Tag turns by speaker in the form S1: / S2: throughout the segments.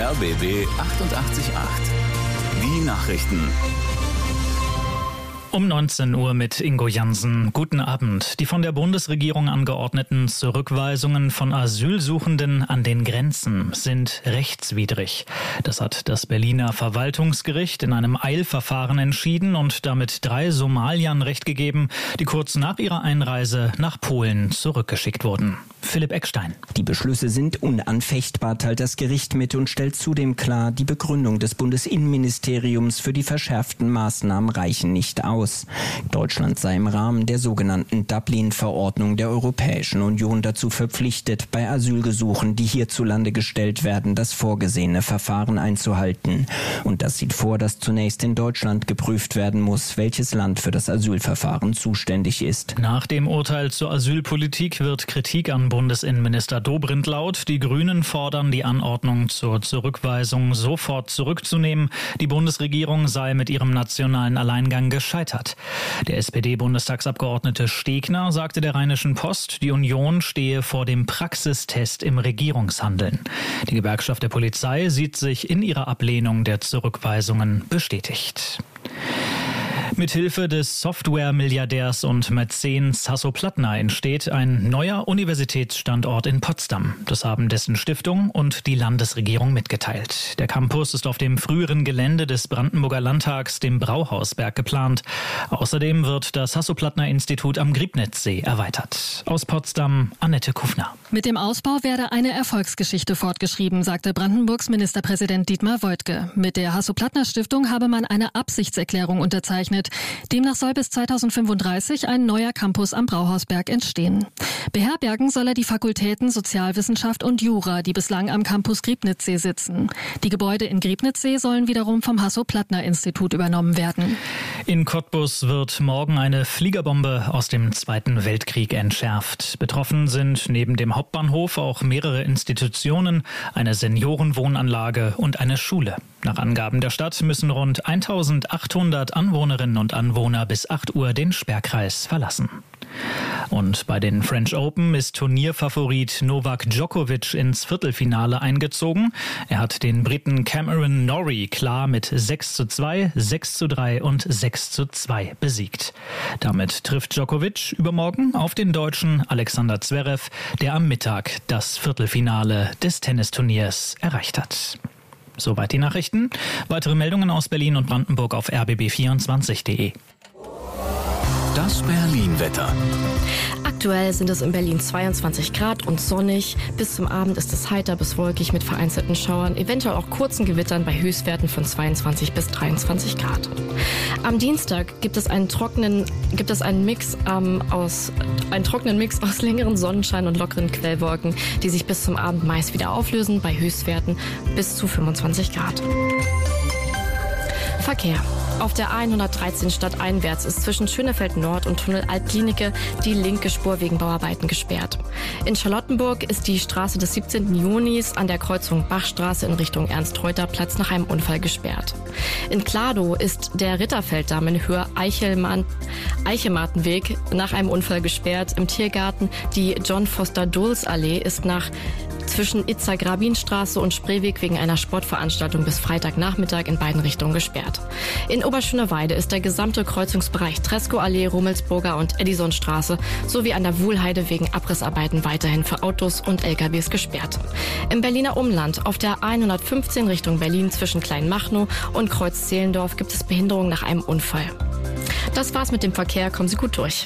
S1: RBB 888. Die Nachrichten.
S2: Um 19 Uhr mit Ingo Jansen. Guten Abend. Die von der Bundesregierung angeordneten Zurückweisungen von Asylsuchenden an den Grenzen sind rechtswidrig. Das hat das Berliner Verwaltungsgericht in einem Eilverfahren entschieden und damit 3 Somaliern Recht gegeben, die kurz nach ihrer Einreise nach Polen zurückgeschickt wurden. Philipp Eckstein.
S3: Die Beschlüsse sind unanfechtbar, teilt das Gericht mit und stellt zudem klar, die Begründung des Bundesinnenministeriums für die verschärften Maßnahmen reichen nicht aus. Deutschland sei im Rahmen der sogenannten Dublin-Verordnung der Europäischen Union dazu verpflichtet, bei Asylgesuchen, die hierzulande gestellt werden, das vorgesehene Verfahren einzuhalten. Und das sieht vor, dass zunächst in Deutschland geprüft werden muss, welches Land für das Asylverfahren zuständig ist.
S2: Nach dem Urteil zur Asylpolitik wird Kritik an Bundesinnenminister Dobrindt laut. Die Grünen fordern, die Anordnung zur Zurückweisung sofort zurückzunehmen. Die Bundesregierung sei mit ihrem nationalen Alleingang gescheitert. Der SPD-Bundestagsabgeordnete Stegner sagte der Rheinischen Post, die Union stehe vor dem Praxistest im Regierungshandeln. Die Gewerkschaft der Polizei sieht sich in ihrer Ablehnung der Zurückweisungen bestätigt. Mithilfe des Software-Milliardärs und Mäzen Hasso-Plattner entsteht ein neuer Universitätsstandort in Potsdam. Das haben dessen Stiftung und die Landesregierung mitgeteilt. Der Campus ist auf dem früheren Gelände des Brandenburger Landtags, dem Brauhausberg, geplant. Außerdem wird das Hasso-Plattner-Institut am Griebnitzsee erweitert. Aus Potsdam, Annette Kufner.
S4: Mit dem Ausbau werde eine Erfolgsgeschichte fortgeschrieben, sagte Brandenburgs Ministerpräsident Dietmar Woidke. Mit der Hasso-Plattner-Stiftung habe man eine Absichtserklärung unterzeichnet. Demnach soll bis 2035 ein neuer Campus am Brauhausberg entstehen. Beherbergen soll er die Fakultäten Sozialwissenschaft und Jura, die bislang am Campus Griebnitzsee sitzen. Die Gebäude in Griebnitzsee sollen wiederum vom Hasso-Plattner-Institut übernommen werden.
S2: In Cottbus wird morgen eine Fliegerbombe aus dem Zweiten Weltkrieg entschärft. Betroffen sind neben dem Hauptbahnhof auch mehrere Institutionen, eine Seniorenwohnanlage und eine Schule. Nach Angaben der Stadt müssen rund 1800 Anwohnerinnen und Anwohner bis 8 Uhr den Sperrkreis verlassen. Und bei den French Open ist Turnierfavorit Novak Djokovic ins Viertelfinale eingezogen. Er hat den Briten Cameron Norrie klar mit 6:2, 6:3 und 6:2 besiegt. Damit trifft Djokovic übermorgen auf den Deutschen Alexander Zverev, der am Mittag das Viertelfinale des Tennisturniers erreicht hat. Soweit die Nachrichten. Weitere Meldungen aus Berlin und Brandenburg auf rbb24.de.
S1: Das Berlin-Wetter.
S5: Aktuell sind es in Berlin 22 Grad und sonnig. Bis zum Abend ist es heiter bis wolkig mit vereinzelten Schauern, eventuell auch kurzen Gewittern bei Höchstwerten von 22 bis 23 Grad. Am Dienstag gibt es einen trockenen Mix aus längeren Sonnenschein und lockeren Quellwolken, die sich bis zum Abend meist wieder auflösen bei Höchstwerten bis zu 25 Grad. Verkehr. Auf der A113 stadteinwärts ist zwischen Schönefeld Nord und Tunnel Altklinike die linke Spur wegen Bauarbeiten gesperrt. In Charlottenburg ist die Straße des 17. Junis an der Kreuzung Bachstraße in Richtung Ernst-Reuter-Platz nach einem Unfall gesperrt. In Kladow ist der Ritterfelddamm in Höhe Eichemartenweg nach einem Unfall gesperrt. Im Tiergarten die John-Foster-Dulles-Allee ist zwischen Itzer-Grabin-Straße und Spreeweg wegen einer Sportveranstaltung bis Freitagnachmittag in beiden Richtungen gesperrt. In Oberschöneweide ist der gesamte Kreuzungsbereich Tresco-Allee, Rummelsburger und Edisonstraße sowie an der Wuhlheide wegen Abrissarbeiten weiterhin für Autos und LKWs gesperrt. Im Berliner Umland auf der 115 Richtung Berlin zwischen Kleinmachnow und Kreuz-Zehlendorf gibt es Behinderungen nach einem Unfall. Das war's mit dem Verkehr. Kommen Sie gut durch.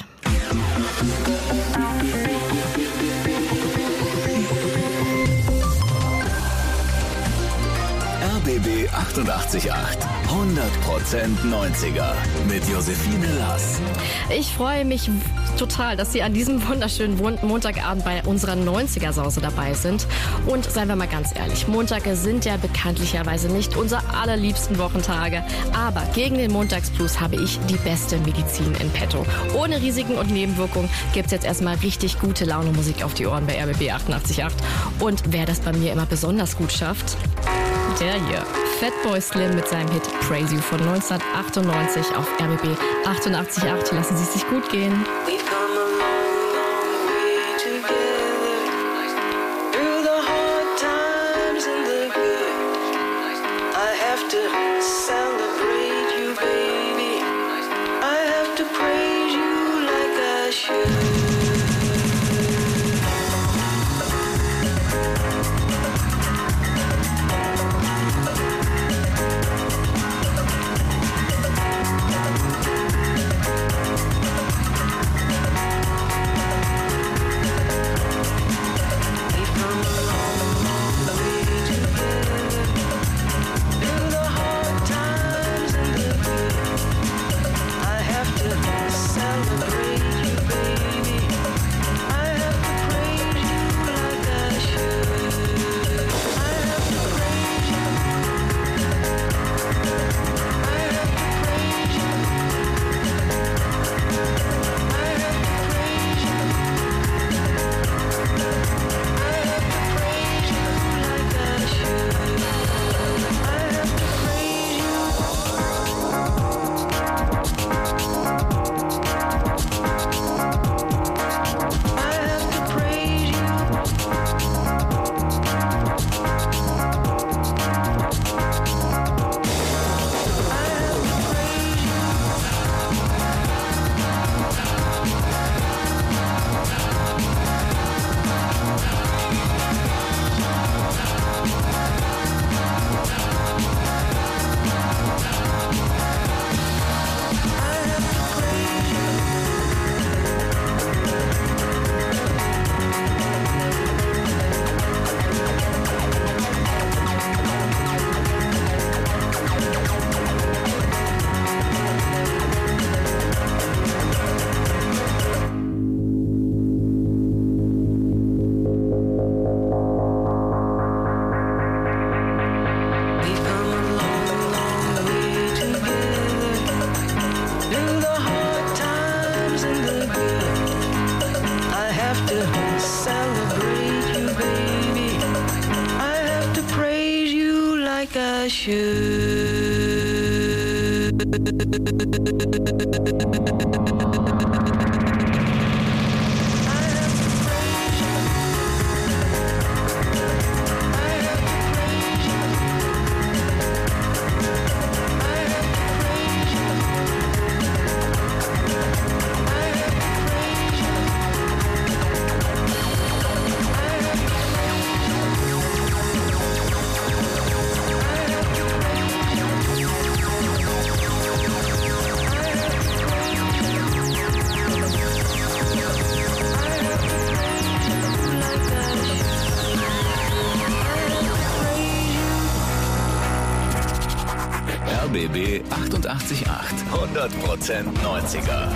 S1: RBB 888. 100% 90er. Mit Josephine Lass.
S5: Ich freue mich total, dass Sie an diesem wunderschönen Montagabend bei unserer 90er-Sause dabei sind. Und seien wir mal ganz ehrlich, Montage sind ja bekanntlicherweise nicht unsere allerliebsten Wochentage. Aber gegen den Montagsblues habe ich die beste Medizin in petto. Ohne Risiken und Nebenwirkungen gibt es jetzt erstmal richtig gute Laune-Musik auf die Ohren bei RBB 888. Und wer das bei mir immer besonders gut schafft, der hier. Fatboy Slim mit seinem Hit Praise You von 1998 auf RBB 88.8. Lassen Sie es sich gut gehen.
S6: like I should.
S1: RBB 88.8. 100% 90er.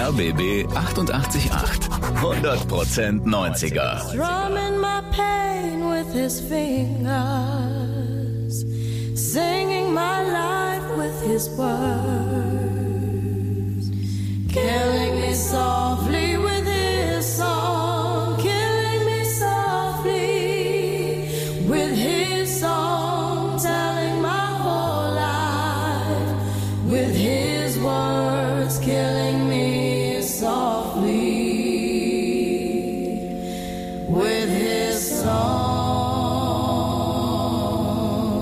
S1: RBB 888. 100% 90er.
S6: Strumming my pain with his fingers, singing my life with his words, killing me softly with his song, killing me softly with his song, telling my whole life with his words, killing me softly with his song.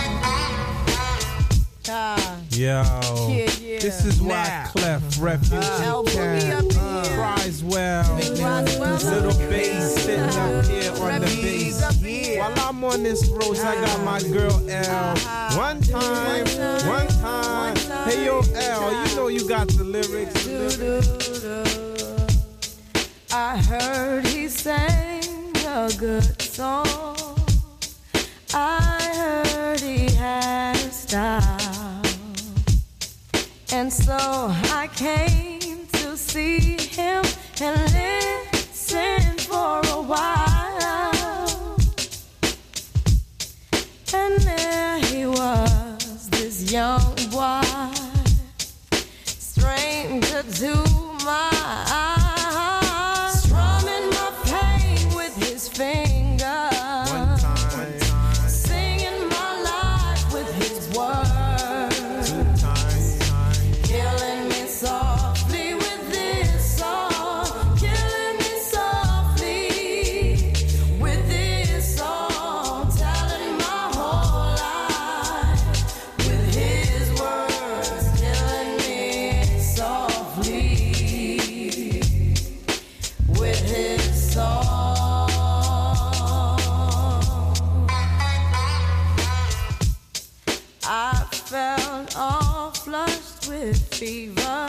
S7: Yo, this is why Clef Refugee Camp, Criswell, Little Bass sitting up here on the bass. While I'm on this road, I got my girl L. One time. Hey yo L, you know you got the lyrics.
S6: I heard he sang a good song. I heard he had a style. And so I came to see him and listen for a while. And there he was, this young boy, stranger to my eyes, strumming my pain with his fingers, singing my life with his words, killing me softly with this song, killing me softly with this song, telling my whole life with his words, killing me softly with his song. I felt all flushed with fever,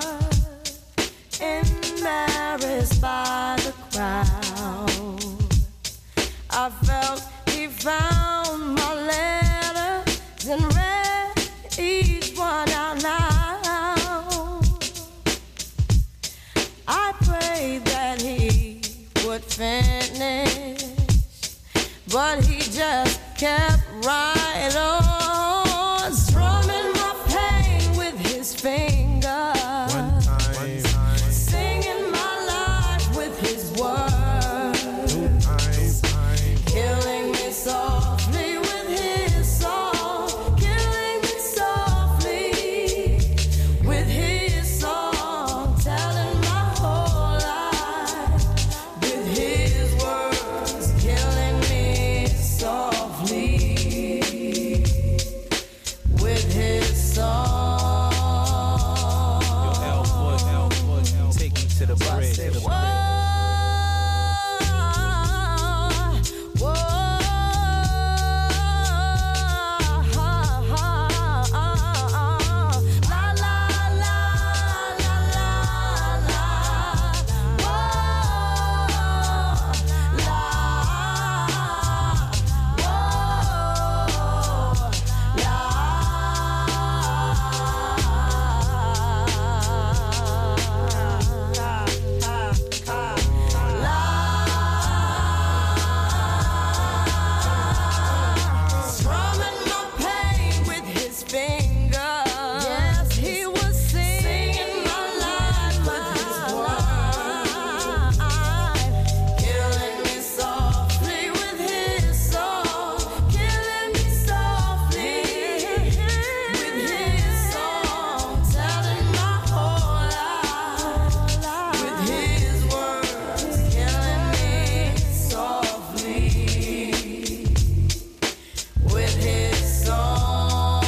S6: embarrassed by the crowd. I felt he found my letters and read each one out loud. I prayed that he would finish, but he just kept right on, strumming my pain with his fingers, singing my life with his words, killing me softly with his song, killing me softly with his song, telling my whole life with his words, killing me softly with his song.
S7: Take me to the bridge.
S6: Strumming my pain with his fingers. Yes, he was singing my life with his words, killing me softly with his song, killing me softly with his song, telling my whole life with his words, killing me softly with his song.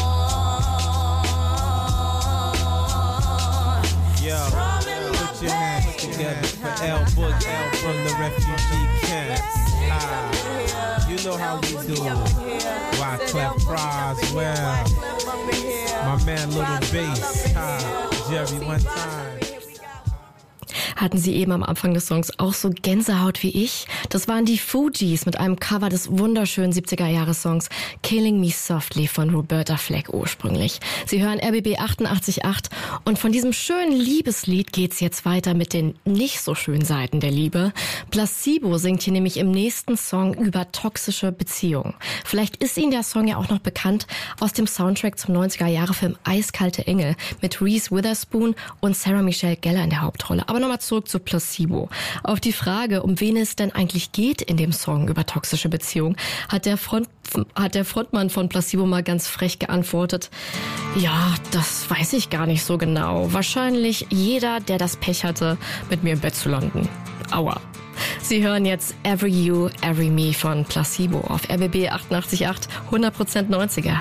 S7: Yo, put your hands together for L Book, L from the refugee camp. You know how we do. Why Clef Criswell, my man Little Bass, Jerry one time.
S5: Hatten Sie eben am Anfang des Songs auch so Gänsehaut wie ich? Das waren die Fugees mit einem Cover des wunderschönen 70er-Jahres-Songs Killing Me Softly von Roberta Flack ursprünglich. Sie hören RBB 88.8 und von diesem schönen Liebeslied geht's jetzt weiter mit den nicht so schönen Seiten der Liebe. Placebo singt hier nämlich im nächsten Song über toxische Beziehungen. Vielleicht ist Ihnen der Song ja auch noch bekannt aus dem Soundtrack zum 90er-Jahre-Film Eiskalte Engel mit Reese Witherspoon und Sarah Michelle Gellar in der Hauptrolle. Aber nochmal zurück zu Placebo. Auf die Frage, um wen es denn eigentlich geht in dem Song über toxische Beziehungen, hat der Frontmann von Placebo mal ganz frech geantwortet: Ja, das weiß ich gar nicht so genau. Wahrscheinlich jeder, der das Pech hatte, mit mir im Bett zu landen. Aua. Sie hören jetzt Every You, Every Me von Placebo auf RBB 88.8, 100% 90er.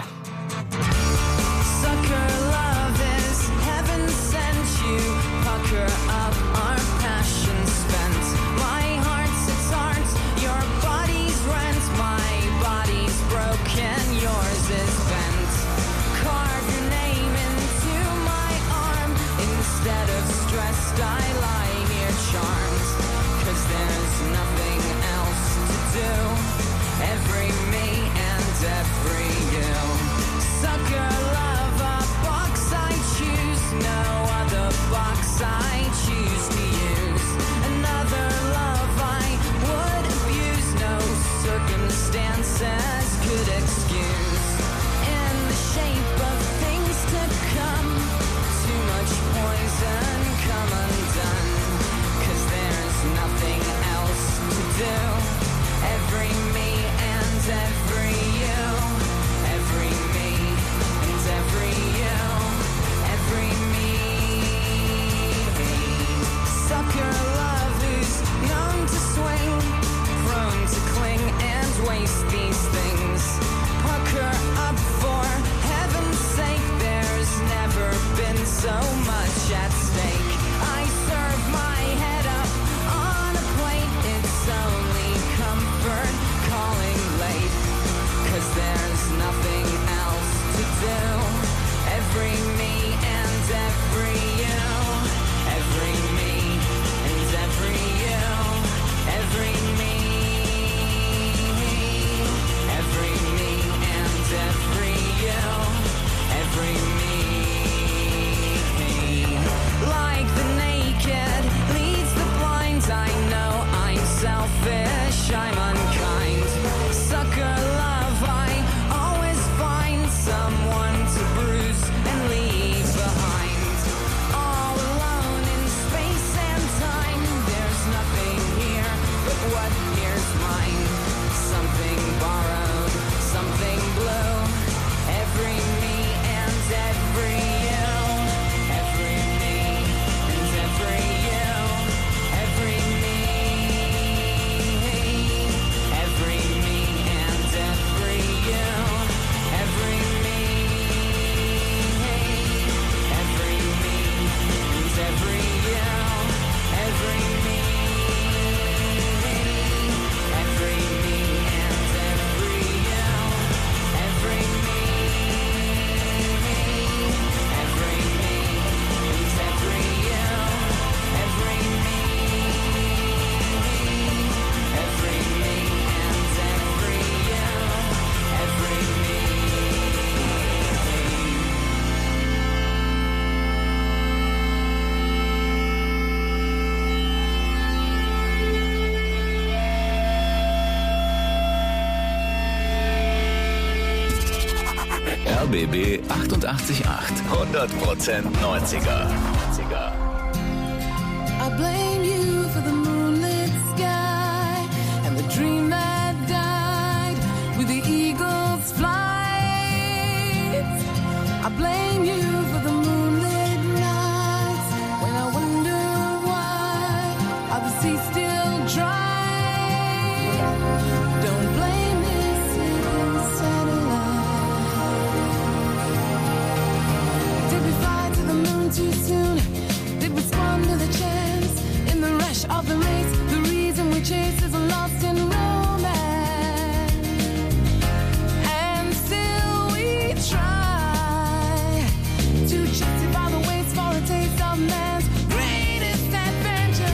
S1: RBB 88.8, 100% 90er.
S6: I blame you for the moonlit sky and the dream that died with the eagle's flight. I blame you for the moonlit nights when I wonder why are the seas still dry. Don't blame this satellite. Did we fly to the moon too soon? Did we squander the chance in the rush of the race? The reason we chase is lost in romance, and still we try to justify the waste for a taste of man's greatest adventure.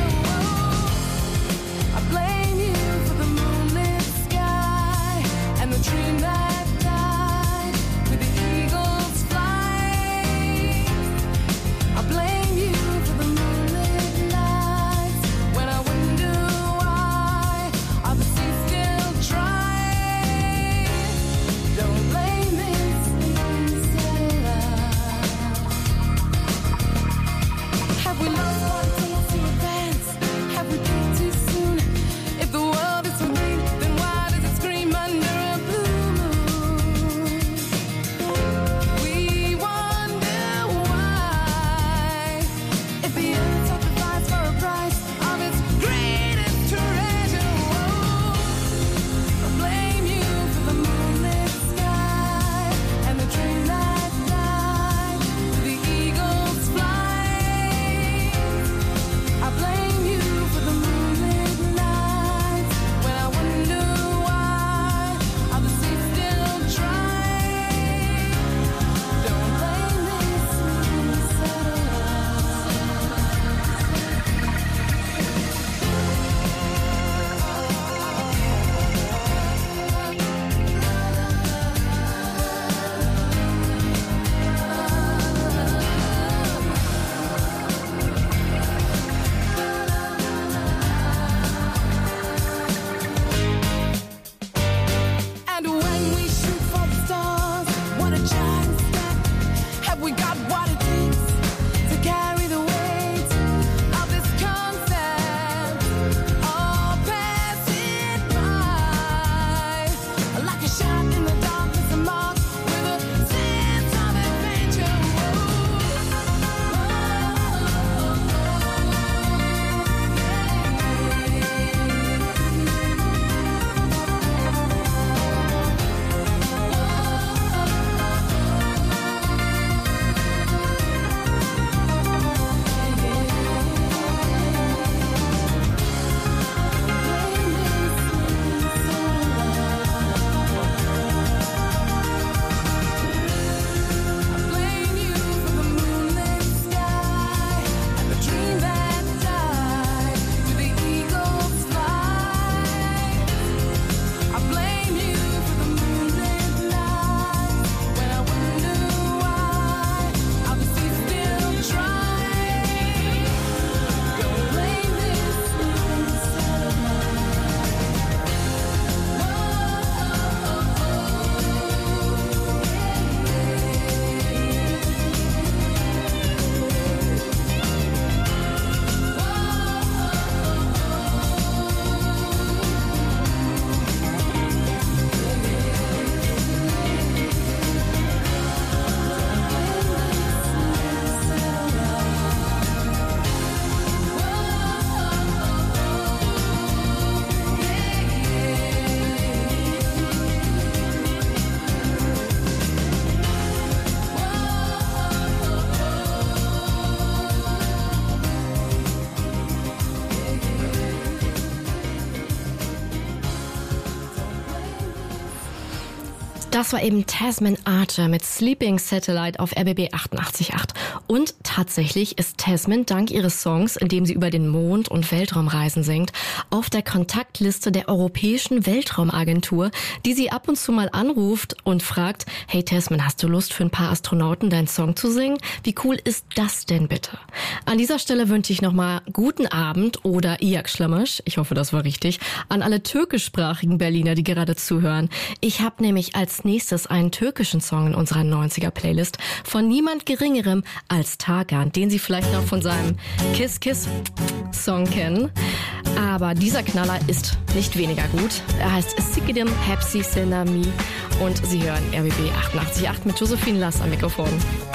S5: Das war eben Tasman Archer mit Sleeping Satellite auf RBB 88.8. Und tatsächlich ist Tasman dank ihres Songs, in dem sie über den Mond und Weltraumreisen singt, auf der Kontaktliste der Europäischen Weltraumagentur, die sie ab und zu mal anruft und fragt, hey Tasman, hast du Lust für ein paar Astronauten deinen Song zu singen? Wie cool ist das denn bitte? An dieser Stelle wünsche ich nochmal guten Abend oder Iyak Schlamasch, ich hoffe, das war richtig, an alle türkischsprachigen Berliner, die gerade zuhören. Ich habe nämlich als nächstes einen türkischen Song in unserer 90er-Playlist von niemand Geringerem als Tarkan, den Sie vielleicht noch von seinem Kiss Kiss Song kennen. Aber dieser Knaller ist nicht weniger gut. Er heißt Sikidem Hepsi Senami und Sie hören RBB 88.8 mit Josephine Lass am Mikrofon.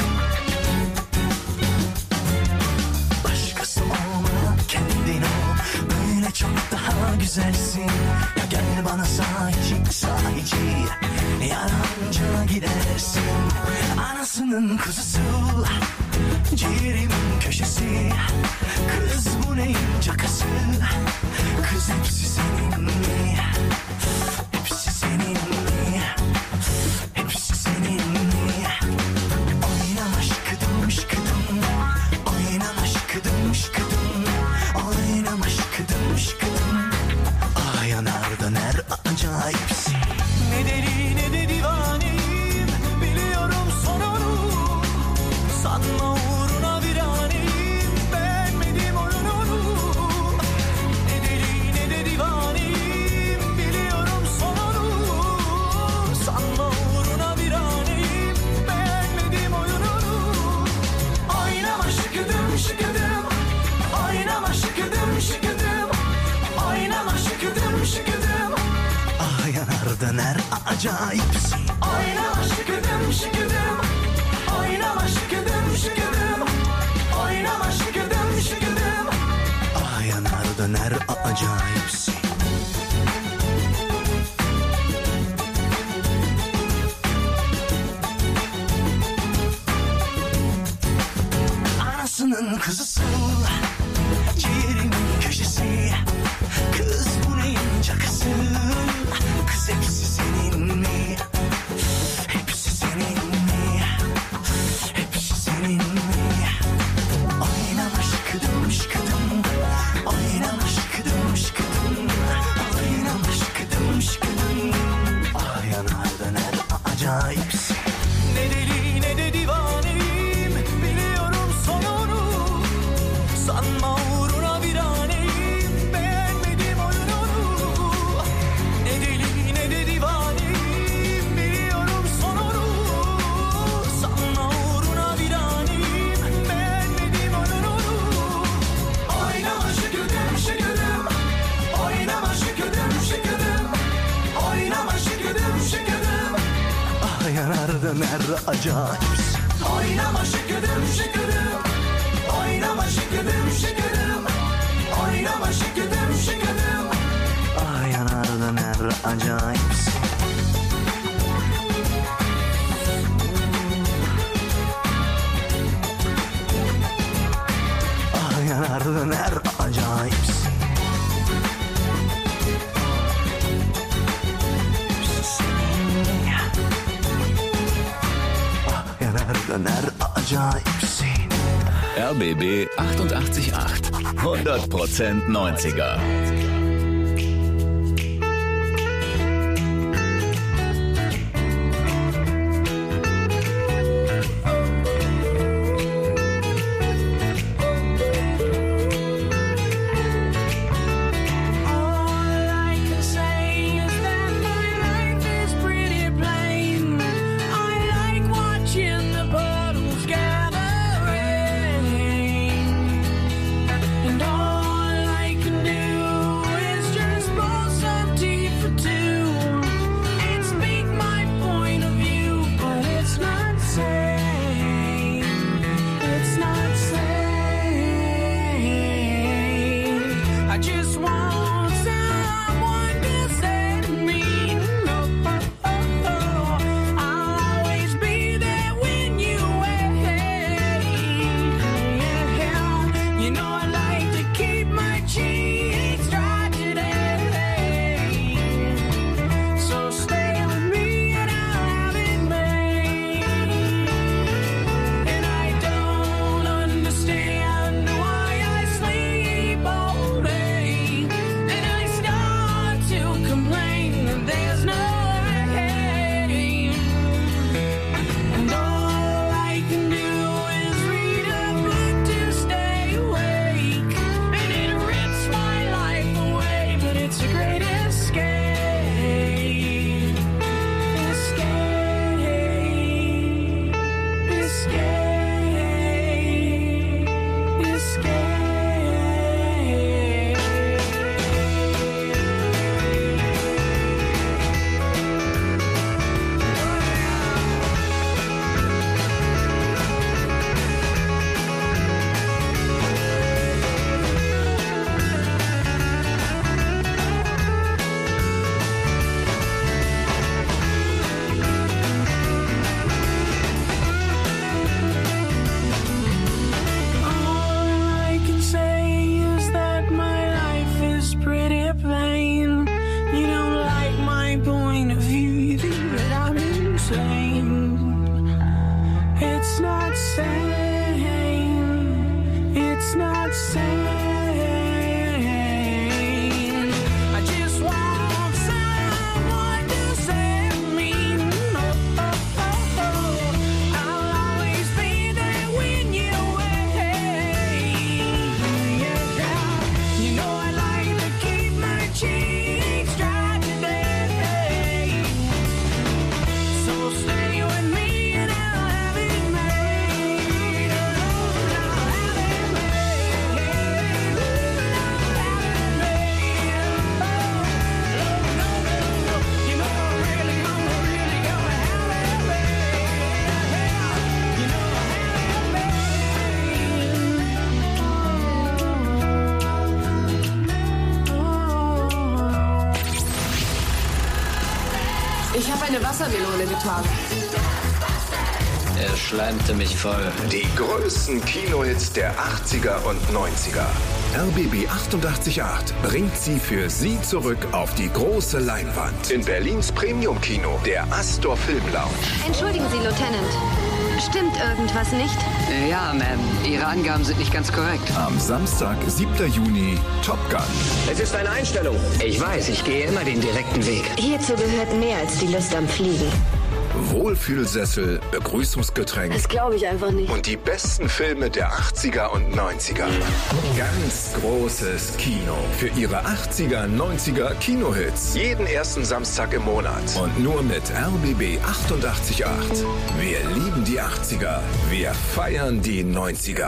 S8: Çok daha güzelsin. Ya gel bana sahici yaranca gidersin. Anasının kuzusu, ciğerimin köşesi. Kız bu neyin cakası? Kız hepsi senin mi? Hepsi senin mi? Hepsi senin mi? Oynama şıkıdım şıkıdım. Oynama şıkıdım şıkıdım. Oynama şıkıdım şıkıdım. Ah yanardan her acayipsin. Ne deli ne de divaneyim. Biliyorum sonunu. Sanma uğruna viraneyim. Beğenmedim oyununu. Ne deli ne de divaneyim. Biliyorum sonunu. Sanma uğruna viraneyim. Beğenmedim oyununu. Oynama şıkıdım şıkıdım. Oynama şıkıdım şıkıdım. Oynama şıkıdım şıkıdım. Ah yanardan her acayipsin. Oynama şıkıdım şıkıdım. Oynama şıkıdım şıkıdım. Oynama şıkıdım şıkıdım. Ah yanardan her acayipsin. Anasının kızısı, ciğerimin köşesi. Kız bu neyin cakası? Kız hepsi senin mi? Hepsi senin mi? Hepsi senin mi? Oynama şıkıdım şıkıdım. Oynama şıkıdım şıkıdım. Oynama şıkıdım şıkıdım. Ah yanardan her acayipsin. Ne deli ne de divaneyim. Biliyorum sonunu. Sanma uğruna viraneyim. Beğenmedim oyununu. Ne deli ne de divaneyim. Biliyorum sonunu. Sanma uğruna viraneyim. Beğenmedim oyununu. Oynama şıkıdım şıkıdım. Oynama şıkıdım şıkıdım. Oynama şıkıdım şıkıdım. Ah yanardan her acayipsin. Oynama şıkıdım şıkıdım. Oynama şıkıdım şıkıdım. Oynama şıkıdım şıkıdım. Ah yanardan her acayipsin. Ah yanardan her acayipsin. Ah yanardan her acayipsin.
S1: RBB 88.8. 100% 90er.
S6: And all I can do
S9: Wassermelone getan.
S1: Er schleimte mich voll.
S10: Die größten Kinohits der 80er und 90er. RBB 88.8 bringt sie für Sie zurück auf die große Leinwand. In Berlins Premium-Kino, der Astor Film Lounge.
S11: Entschuldigen Sie, Lieutenant. Stimmt irgendwas nicht?
S12: Ja, Ma'am. Ihre Angaben sind nicht ganz korrekt.
S10: Am Samstag, 7. Juni, Top Gun.
S12: Es ist eine Einstellung. Ich weiß, ich gehe immer den direkten Weg.
S11: Hierzu gehört mehr als die Lust am Fliegen.
S10: Wohlfühlsessel, Begrüßungsgetränk.
S11: Das glaube ich einfach nicht.
S10: Und die besten Filme der 80er und 90er. Ganz großes Kino für Ihre 80er, 90er Kinohits. Jeden ersten Samstag im Monat. Und nur mit RBB 88.8. Wir lieben die 80er. Wir feiern die 90er.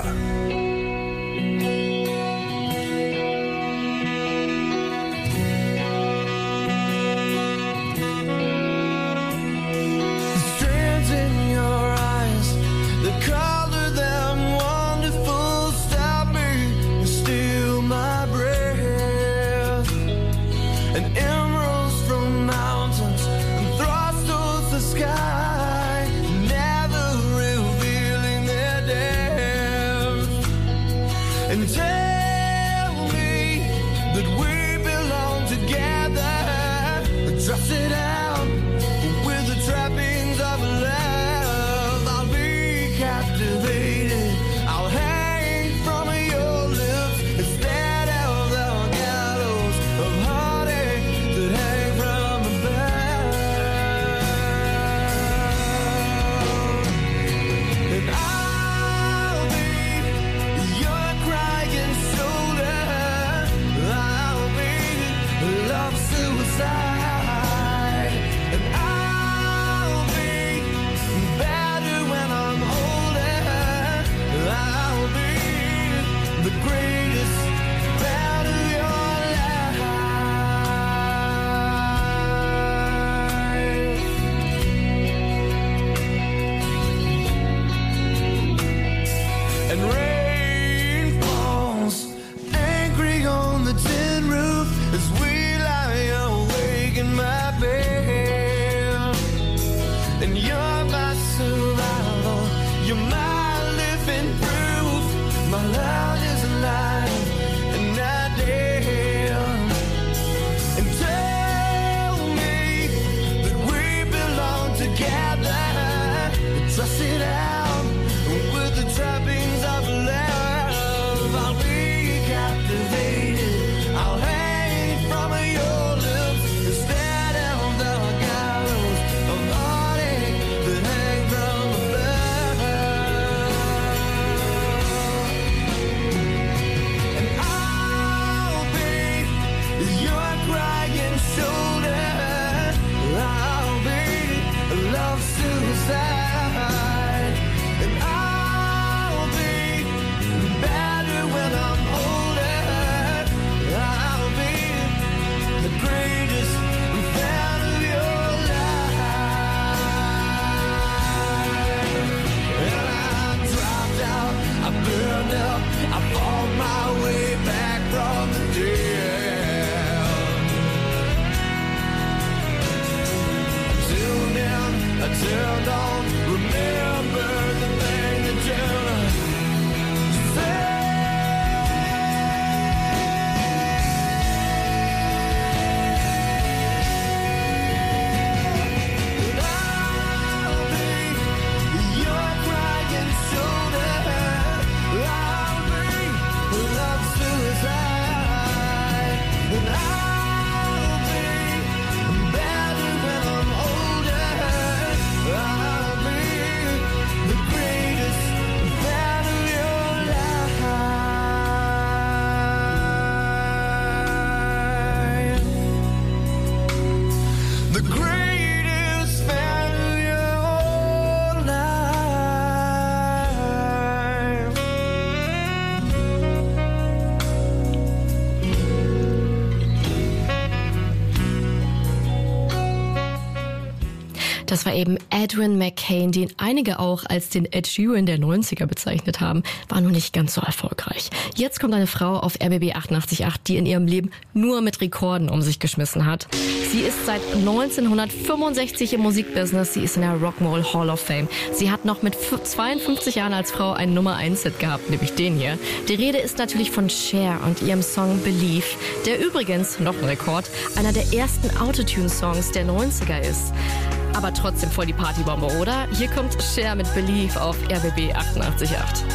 S5: Das war eben Edwin McCain, den einige auch als den Ed Sheeran der 90er bezeichnet haben. War nur nicht ganz so erfolgreich. Jetzt kommt eine Frau auf RBB 88.8, die in ihrem Leben nur mit Rekorden um sich geschmissen hat. Sie ist seit 1965 im Musikbusiness. Sie ist in der Rock'n'Roll Hall of Fame. Sie hat noch mit 52 Jahren als Frau einen Nummer-1-Hit gehabt, nämlich den hier. Die Rede ist natürlich von Cher und ihrem Song Believe, der übrigens, noch ein Rekord, einer der ersten Autotune-Songs der 90er ist. Aber trotzdem voll die Partybombe, oder? Hier kommt Cher mit Believe auf RBB 88.8.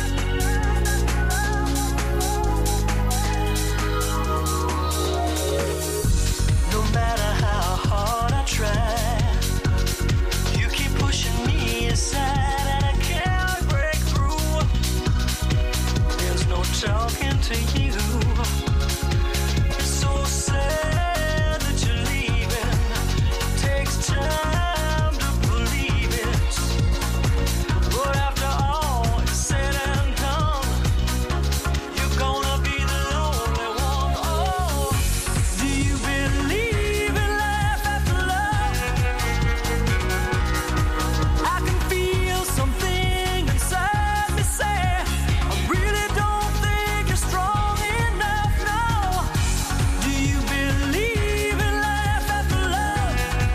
S8: Talking to you, it's so sad that you're leaving. It takes time to believe it, but after all is said and done, you're gonna be the lonely one. Oh, do you believe in life after love? I can feel something inside me say, I really don't strong enough now. Do you believe in life after love?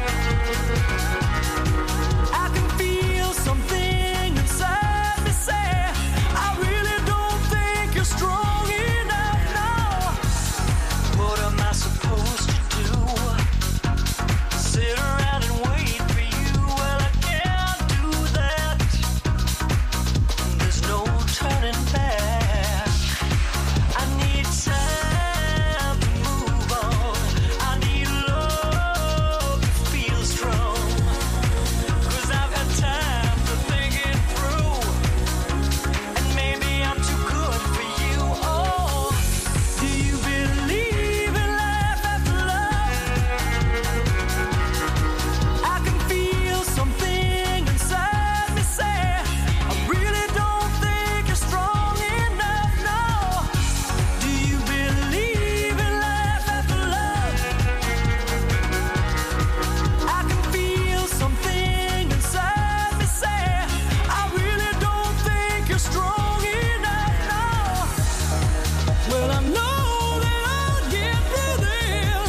S8: I can feel something inside me say, I really don't think you're strong enough now. What am I supposed to do? Sit around and wait for you? Well, I can't do that. There's no turning back. I need time to move on. I need love to feel strong. 'Cause I've had time to think it through. And maybe I'm too good for you. Oh, do you believe in life after love? I can feel something inside me say, I really don't think you're strong enough now. Do you believe in life after love? I can feel something inside me say, I really don't think you're strong enough now. Well, I know that I'll get through this,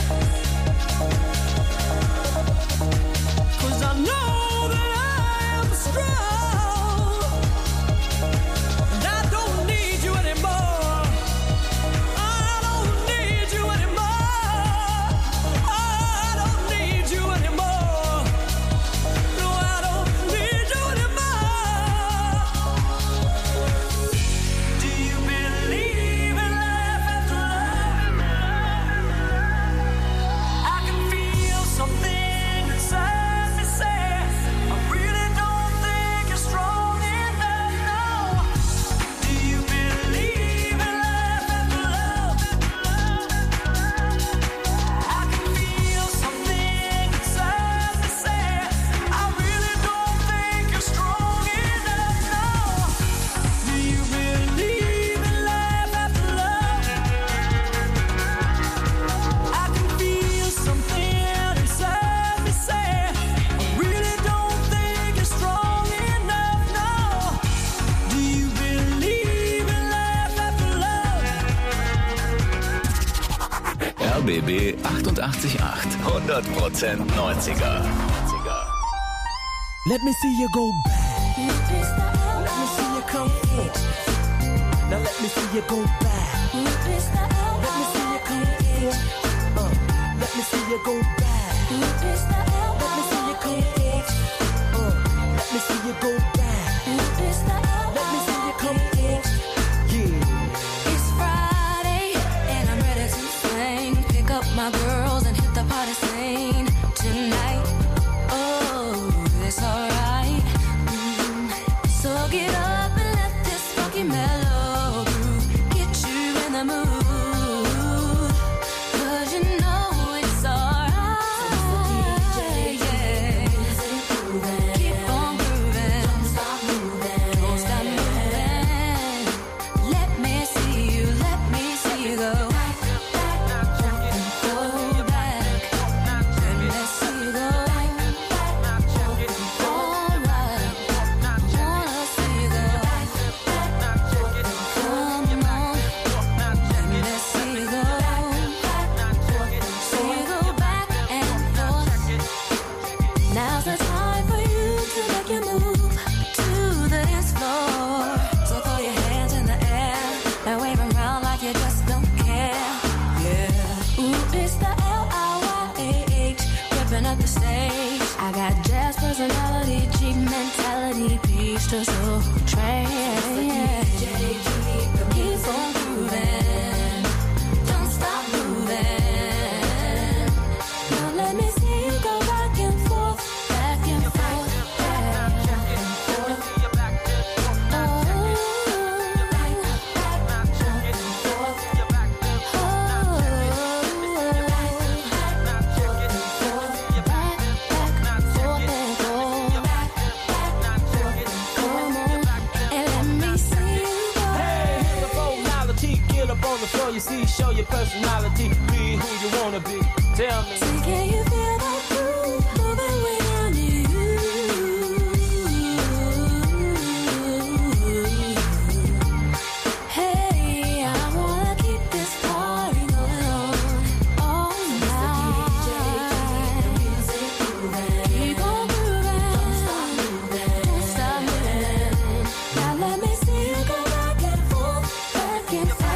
S8: 'cause I know that I am strong. And I don't need you anymore. I don't need you anymore. I don't need you anymore. No, I don't need you anymore. Do you believe in life after love? I can feel something inside me say, I really don't think you're strong enough now. Do you believe in life after love? I can feel something inside me say, I really don't think you're strong enough now. Do you believe in life after love? I can feel something inside me say, I really don't think you're strong enough now. Do you believe in life after love?
S1: RBB 88.8. 100% 90er.
S8: Let me see you go back. Let me see you come in. Now let me see you go back. Let me see you come in. Let me see you go back. Let me see you come in. Let me see you go back. Let me see you come in. Yeah.
S6: It's Friday and I'm ready to sing. Pick up my girls and hit the party scene tonight. Oh, it's alright. So get up and let this funky mellow groove get you in the mood. 'Cause you know it's alright. Yeah. Keep on grooving. Don't stop moving. Don't stop moving. Let me see you go. Go back. Let me see you go. to Soul Train. Keep on moving, don't stop moving. Now let me see you go back and forth, back and forth, back and forth.
S9: Before you see, show your personality, be who you wanna be. Tell me.
S6: So can you feel that groove moving within you? Hey, I wanna keep this party going on all night. Keep on moving, don't stop moving, don't stop moving. Now let me see you go back and forth, back and forth.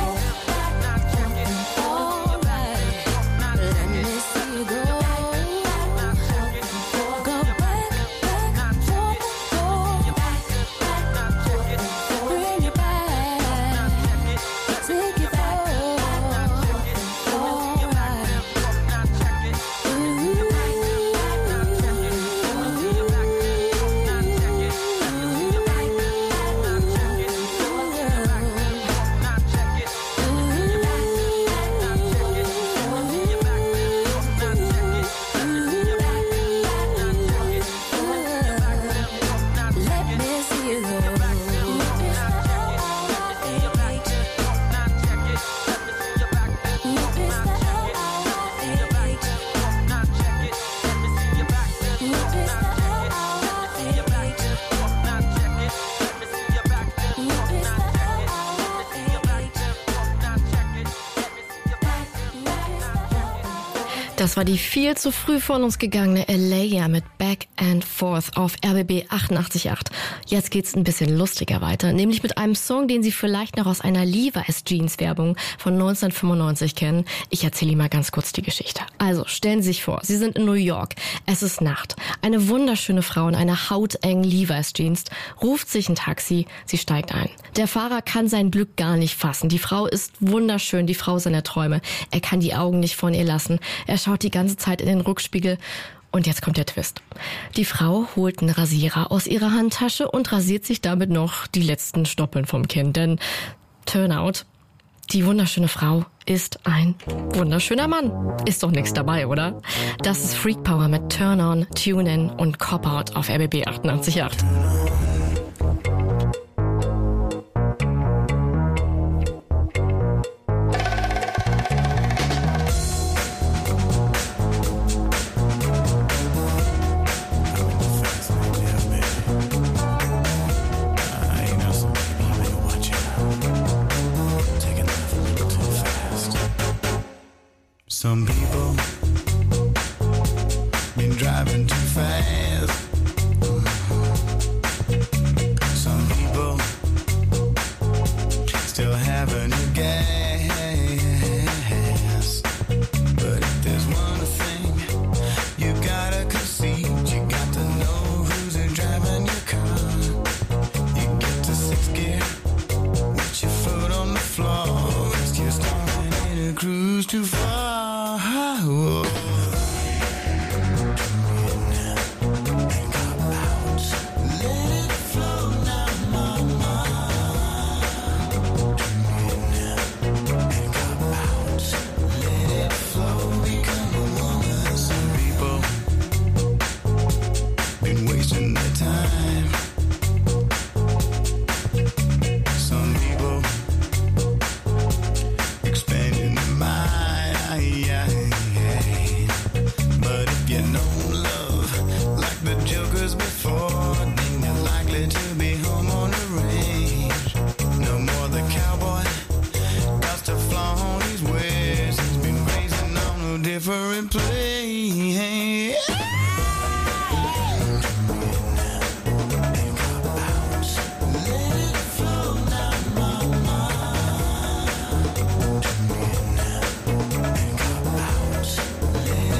S5: Das war die viel zu früh von uns gegangene Alaya mit Back and Forth auf RBB 88.8. Jetzt geht's ein bisschen lustiger weiter, nämlich mit einem Song, den Sie vielleicht noch aus einer Levi's Jeans Werbung von 1995 kennen. Ich erzähle Ihnen mal ganz kurz die Geschichte. Also, stellen Sie sich vor, Sie sind in New York. Es ist Nacht. Eine wunderschöne Frau in einer hautengen Levi's Jeans ruft sich ein Taxi. Sie steigt ein. Der Fahrer kann sein Glück gar nicht fassen. Die Frau ist wunderschön, die Frau seiner Träume. Er kann die Augen nicht von ihr lassen. Er schaut die ganze Zeit in den Rückspiegel. Und jetzt kommt der Twist. Die Frau holt einen Rasierer aus ihrer Handtasche und rasiert sich damit noch die letzten Stoppeln vom Kinn. Denn Turnout, die wunderschöne Frau ist ein wunderschöner Mann. Ist doch nichts dabei, oder? Das ist Freak Power mit Turn On, Tune In und Cop Out auf RBB 88.8.
S13: Some people been driving too fast. Some people still having a gas. But if there's one thing you gotta concede, you got to know who's driving your car. You get to sixth gear with your foot on the floor. You're starting in a cruise too far. Whoa. Different place.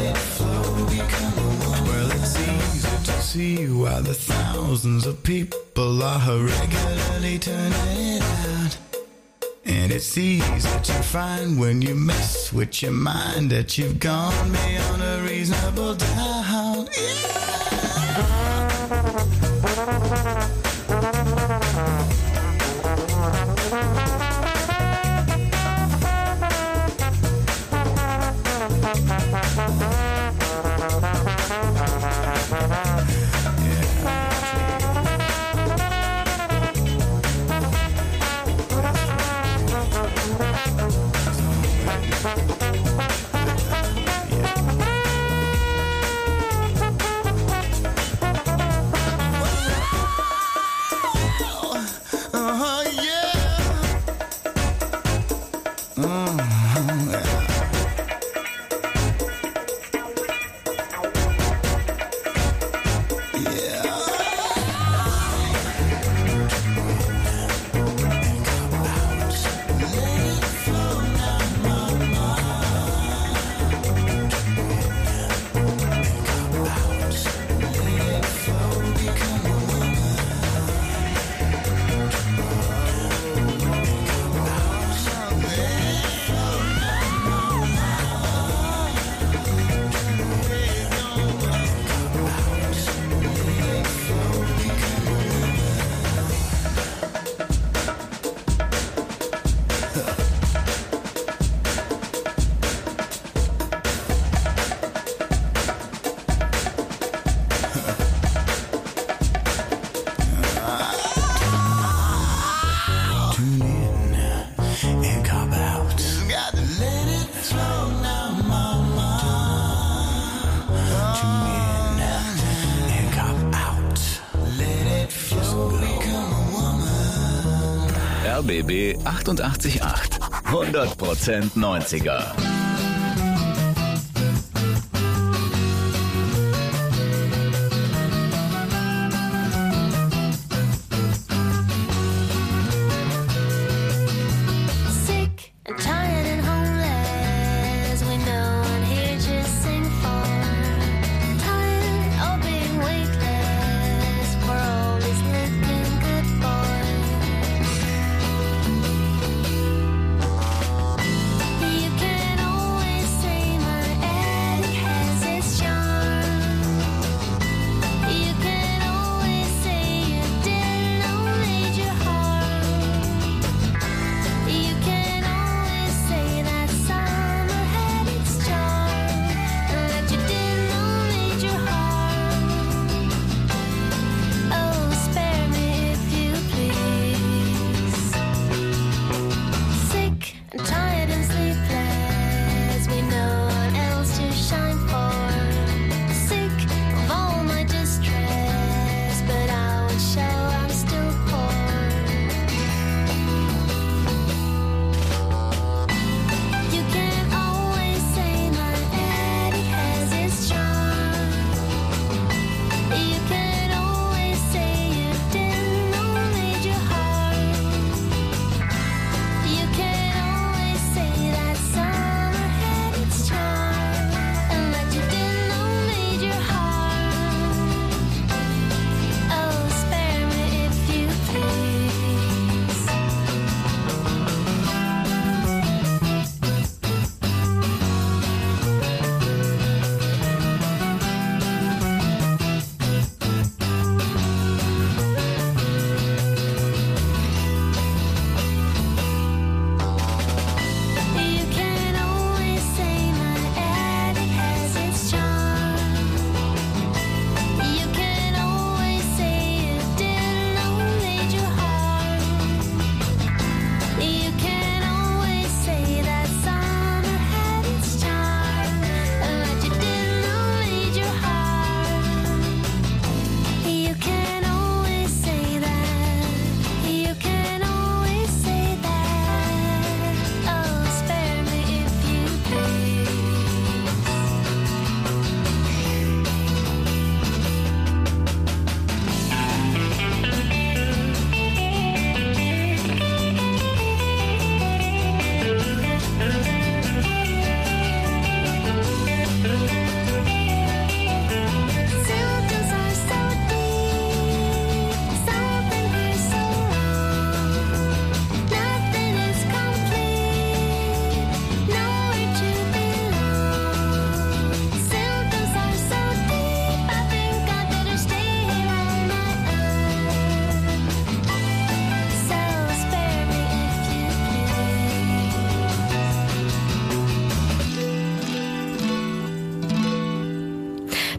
S13: Well, it's easy to see why the thousands of people people are regularly turning it out. And it's easy to find when you mess with your mind that you've gone beyond a reasonable doubt.
S1: RBB 88.8. 100% 90er.
S6: You can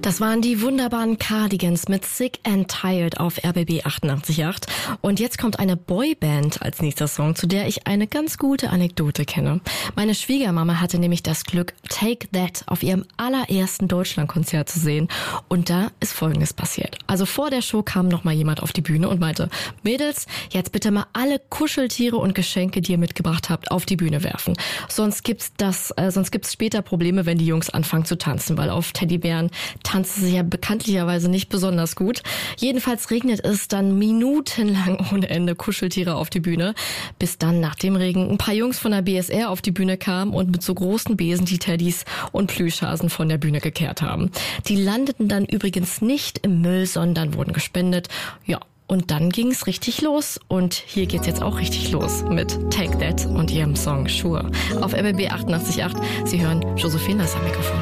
S5: Das waren die wunderbaren Cardigans mit Sick and Tired auf RBB 88.8. Und jetzt kommt eine Boyband als nächster Song, zu der ich eine ganz gute Anekdote kenne. Meine Schwiegermama hatte nämlich das Glück, Take That auf ihrem allerersten Deutschlandkonzert zu sehen. Und da ist Folgendes passiert. Also vor der Show kam noch mal jemand auf die Bühne und meinte, Mädels, jetzt bitte mal alle Kuscheltiere und Geschenke, die ihr mitgebracht habt, auf die Bühne werfen. Sonst gibt's später Probleme, wenn die Jungs anfangen zu tanzen, weil auf Teddybären tanzen sie ja bekanntlicherweise nicht besonders gut. Jedenfalls regnet es dann minutenlang ohne Ende Kuscheltiere auf die Bühne, bis dann nach dem Regen ein paar Jungs von der BSR auf die Bühne kamen und mit so großen Besen die Teddys und Plüschhasen von der Bühne gekehrt haben. Die landeten dann übrigens nicht im Müll, sondern wurden gespendet. Ja, und dann ging's richtig los. Und hier geht's jetzt auch richtig los mit Take That und ihrem Song Sure. Auf RBB 88.8. Sie hören Josephine Nass am Mikrofon.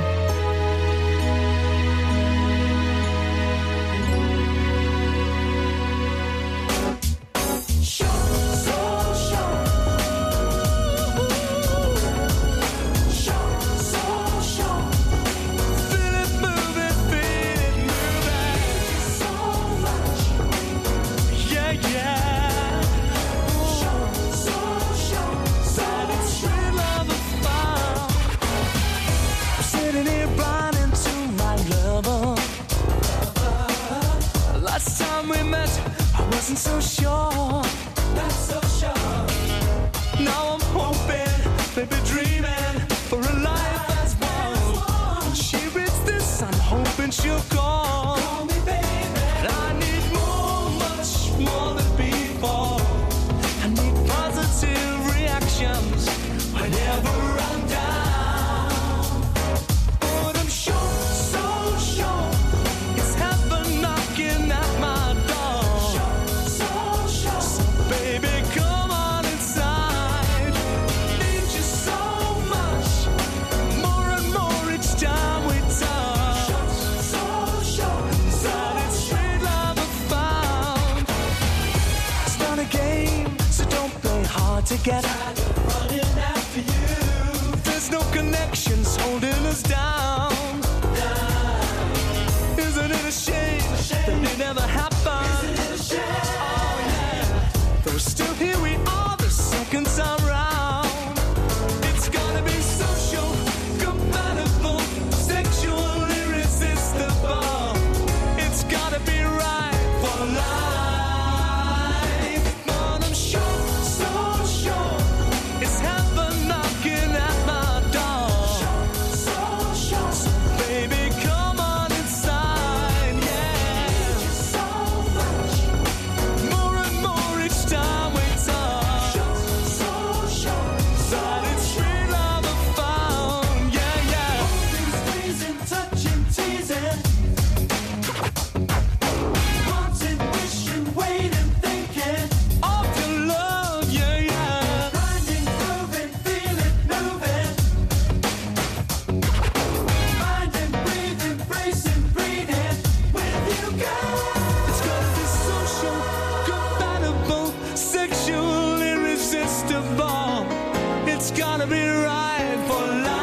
S8: So sure, not so sure. Now I'm hoping, maybe dreaming for a life that's one. When she reads this, I'm hoping she'll call me baby. I need more, much more than before. I need positive reactions whenever I'm down. But I'm sure, so sure, it's heaven knocking at my door. Baby, come on inside. Need you so much, more and more each time we touch. So sure, that it's straight love I found. It's not a game, so don't play hard to get. Running after you. There's no connections holding us down. Isn't it a shame that it never happened? Isn't it a shame? Though still here we are the second time round. It's gotta be social, compatible, sexual, irresistible. It's gotta be right for life. But I'm sure, so sure, it's heaven knocking at my door. So sure, so baby, come on inside, yeah. Need you so much, more and more each time we touch. So sure, that it's real love I found, yeah, yeah. Holding, squeezing, touching, teasing. Wanting, wishing, waiting, thinking of your love, yeah, yeah. Grinding, proving, feeling, moving. Minding, breathing, bracing, breathing with you, girl. It's gotta be social, compatible, sexual, irresistible. It's gotta be right for life.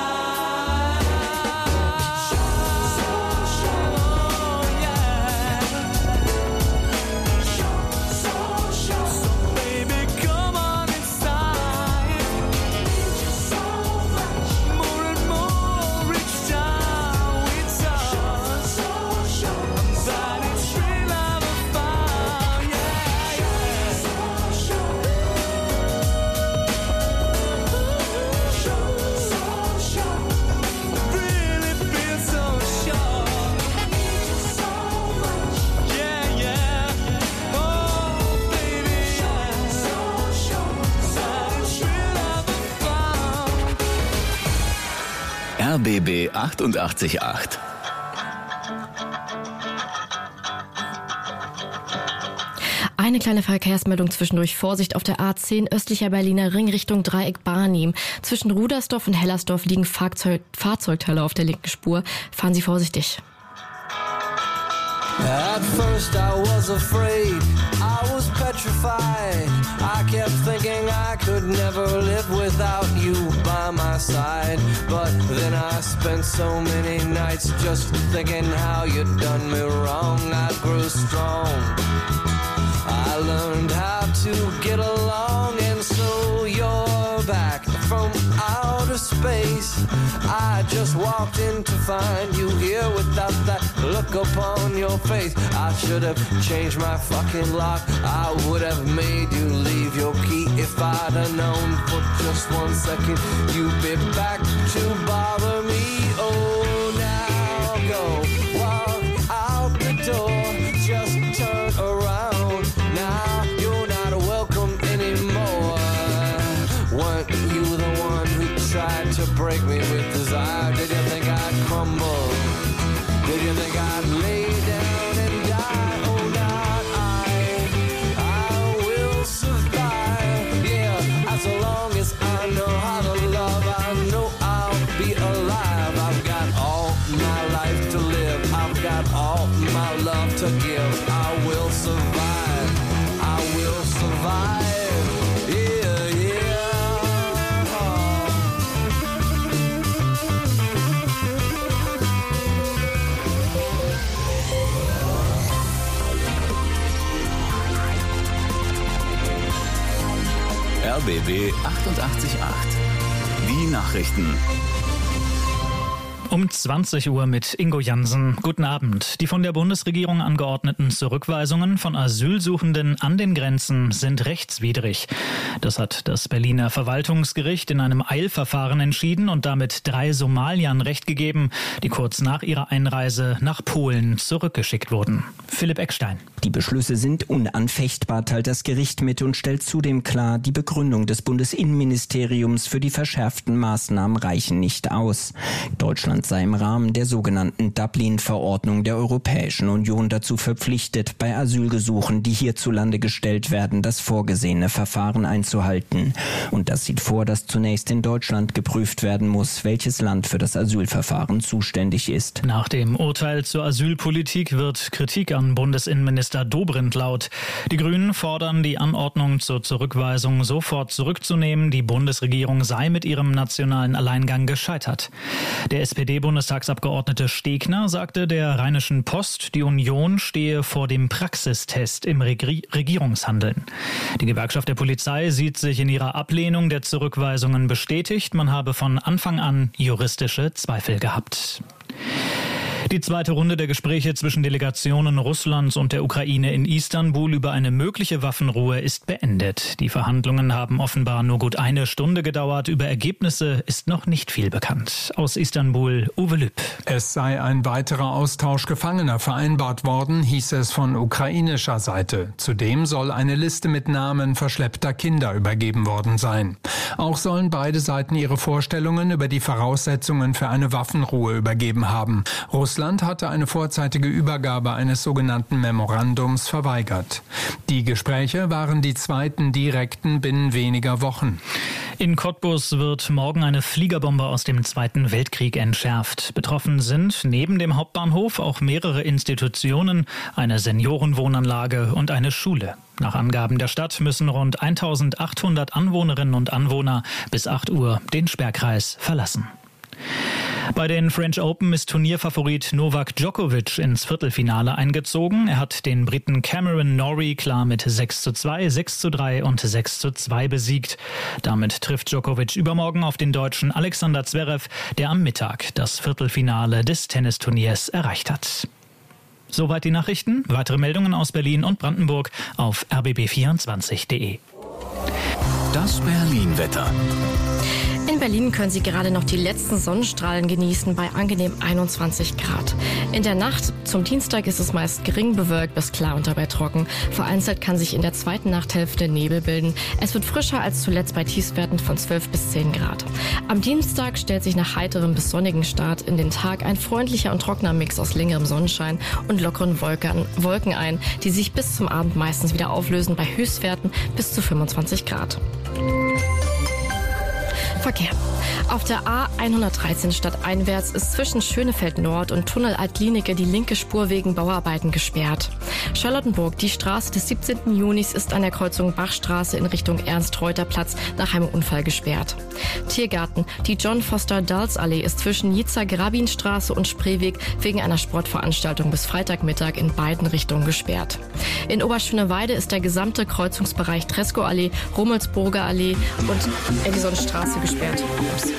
S8: So baby, come on inside. More and more each time we touch. That it's real love I found, yeah, really feel so sure. Yeah, yeah. Oh, baby, yeah. That it's real love I found.
S1: RBB 88.8.
S5: Eine kleine Verkehrsmeldung zwischendurch. Vorsicht auf der A10 östlicher Berliner Ring Richtung Dreieck Barnim. Zwischen Rudersdorf und Hellersdorf liegen Fahrzeugteile auf der linken Spur. Fahren Sie vorsichtig.
S8: At first I was afraid, I was
S9: petrified. I kept thinking I could never live without you by my side. But then I spent so many nights just thinking how you'd done me wrong. I grew strong. I learned how to get along, and so you're back from outer space. I just walked in to find you here without that look upon your face. I should have changed my fucking lock. I would have made you leave your key if I'd have known for just 1 second you'd be back to bother me. Oh, now go walk out the door, just turn around. Now you're not welcome anymore. Weren't you the one who tried to break me with desire? Did you think I'd crumble? Did you think I'd lay down and die? Oh, not I will survive. Yeah, as long as I know how to love, I know I'll be alive. I've got all my life to live. I've got all my love to give. I will survive. I will survive. Yeah, yeah.
S1: RBB 88.8. Die Nachrichten.
S2: Um 20 Uhr mit Ingo Jansen. Guten Abend. Die von der Bundesregierung angeordneten Zurückweisungen von Asylsuchenden an den Grenzen sind rechtswidrig. Das hat das Berliner Verwaltungsgericht in einem Eilverfahren entschieden und damit 3 Somaliern Recht gegeben, die kurz nach ihrer Einreise nach Polen zurückgeschickt wurden. Philipp Eckstein.
S3: Die Beschlüsse sind unanfechtbar, teilt das Gericht mit und stellt zudem klar, die Begründung des Bundesinnenministeriums für die verschärften Maßnahmen reichen nicht aus. Deutschland sei im Rahmen der sogenannten Dublin-Verordnung der Europäischen Union dazu verpflichtet, bei Asylgesuchen, die hierzulande gestellt werden, das vorgesehene Verfahren einzuhalten. Und das sieht vor, dass zunächst in Deutschland geprüft werden muss, welches Land für das Asylverfahren zuständig ist.
S2: Nach dem Urteil zur Asylpolitik wird Kritik an Bundesinnenminister Dobrindt laut. Die Grünen fordern, die Anordnung zur Zurückweisung sofort zurückzunehmen. Die Bundesregierung sei mit ihrem nationalen Alleingang gescheitert. Der SPD-Bundestagsabgeordnete Stegner sagte der Rheinischen Post, die Union stehe vor dem Praxistest im Regierungshandeln. Die Gewerkschaft der Polizei sieht sich in ihrer Ablehnung der Zurückweisungen bestätigt. Man habe von Anfang an juristische Zweifel gehabt. Die zweite Runde der Gespräche zwischen Delegationen Russlands und der Ukraine in Istanbul über eine mögliche Waffenruhe ist beendet. Die Verhandlungen haben offenbar nur gut 1 Stunde gedauert. Über Ergebnisse ist noch nicht viel bekannt. Aus Istanbul, Uwe Lüpp.
S14: Es sei ein weiterer Austausch Gefangener vereinbart worden, hieß es von ukrainischer Seite. Zudem soll eine Liste mit Namen verschleppter Kinder übergeben worden sein. Auch sollen beide Seiten ihre Vorstellungen über die Voraussetzungen für eine Waffenruhe übergeben haben. Russland hatte eine vorzeitige Übergabe eines sogenannten Memorandums verweigert. Die Gespräche waren die zweiten direkten binnen weniger Wochen.
S2: In Cottbus wird morgen eine Fliegerbombe aus dem Zweiten Weltkrieg entschärft. Betroffen sind neben dem Hauptbahnhof auch mehrere Institutionen, eine Seniorenwohnanlage und eine Schule. Nach Angaben der Stadt müssen rund 1800 Anwohnerinnen und Anwohner bis 8 Uhr den Sperrkreis verlassen. Bei den French Open ist Turnierfavorit Novak Djokovic ins Viertelfinale eingezogen. Er hat den Briten Cameron Norrie klar mit 6:2, 6:3 und 6:2 besiegt. Damit trifft Djokovic übermorgen auf den Deutschen Alexander Zverev, der am Mittag das Viertelfinale des Tennisturniers erreicht hat. Soweit die Nachrichten. Weitere Meldungen aus Berlin und Brandenburg auf rbb24.de.
S1: Das Berlin-Wetter.
S5: In Berlin können Sie gerade noch die letzten Sonnenstrahlen genießen bei angenehm 21 Grad. In der Nacht zum Dienstag ist es meist gering bewölkt bis klar und dabei trocken. Vereinzelt kann sich in der zweiten Nachthälfte Nebel bilden. Es wird frischer als zuletzt bei Tiefstwerten von 12 bis 10 Grad. Am Dienstag stellt sich nach heiterem bis sonnigen Start in den Tag ein freundlicher und trockener Mix aus längerem Sonnenschein und lockeren Wolken ein, die sich bis zum Abend meistens wieder auflösen bei Höchstwerten bis zu 25 Grad. Verkehr. Auf der A113 stadteinwärts ist zwischen Schönefeld Nord und Tunnel Altlinike die linke Spur wegen Bauarbeiten gesperrt. Charlottenburg, die Straße des 17. Junis ist an der Kreuzung Bachstraße in Richtung Ernst-Reuter-Platz nach einem Unfall gesperrt. Tiergarten, die John Foster Dulles Allee ist zwischen Jitzer-Grabinstraße und Spreeweg wegen einer Sportveranstaltung bis Freitagmittag in beiden Richtungen gesperrt. In Oberschöneweide ist der gesamte Kreuzungsbereich Tresco-Allee, Rummelsburger Allee und Edisonstraße gesperrt. Ups.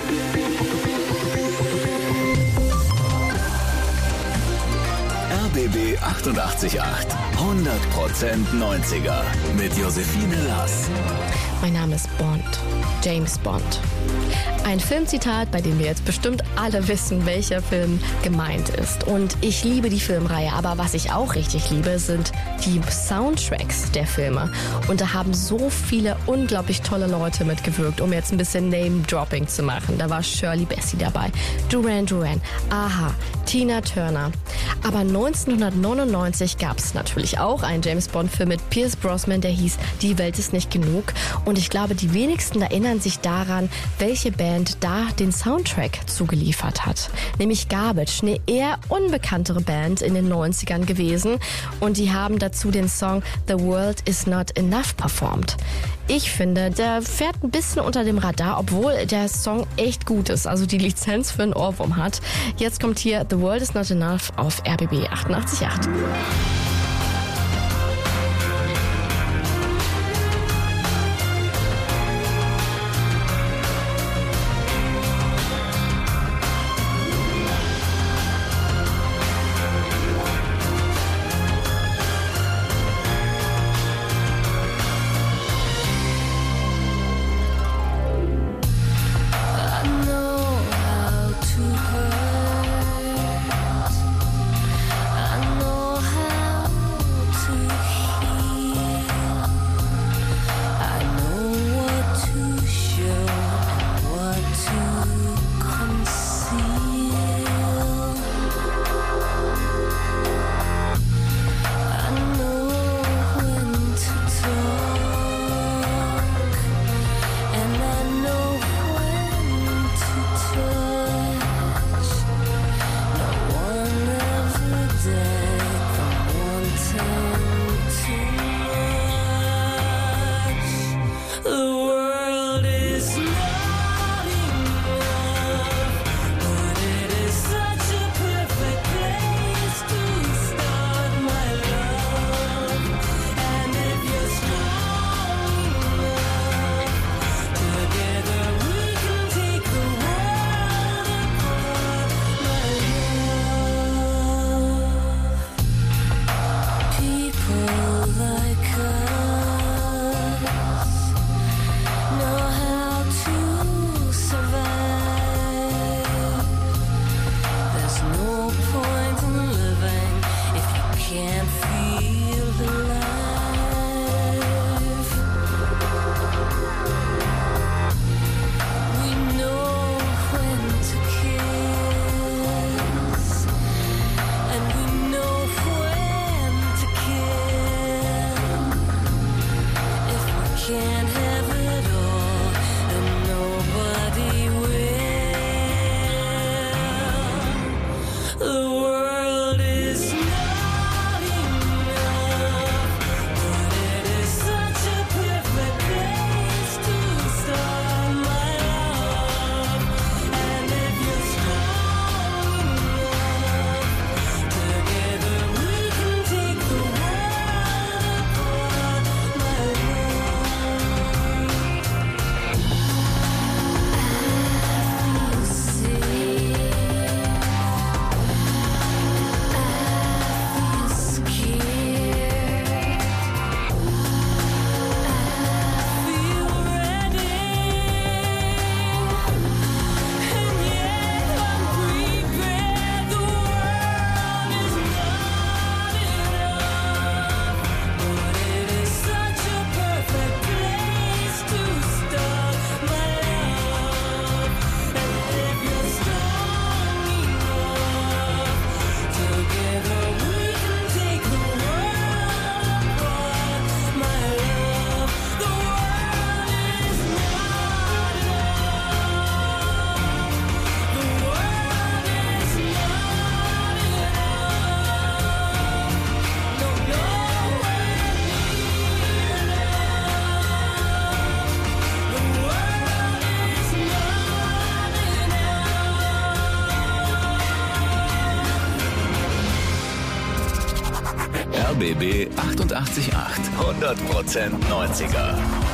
S1: RBB 888, 100% 90er mit Josephine Lass.
S5: Mein Name ist Bond, James Bond. Ein Filmzitat, bei dem wir jetzt bestimmt alle wissen, welcher Film gemeint ist. Und ich liebe die Filmreihe, aber was ich auch richtig liebe, sind die Soundtracks der Filme. Und da haben so viele unglaublich tolle Leute mitgewirkt, um jetzt ein bisschen Name-Dropping zu machen. Da war Shirley Bassey dabei, Duran Duran, Aha, Tina Turner. Aber 1999 gab es natürlich auch einen James-Bond-Film mit Pierce Brosnan, der hieß Die Welt ist nicht genug. Und ich glaube, die wenigsten erinnern sich daran, welche Band da den Soundtrack zugeliefert hat. Nämlich Garbage, eine eher unbekanntere Band in den 90ern gewesen. Und die haben dazu den Song The World Is Not Enough performt. Ich finde, der fährt ein bisschen unter dem Radar, obwohl der Song echt gut ist, also die Lizenz für einen Ohrwurm hat. Jetzt kommt hier The World Is Not Enough auf RBB 88.8.
S1: RBB 88.8. 100% 90er.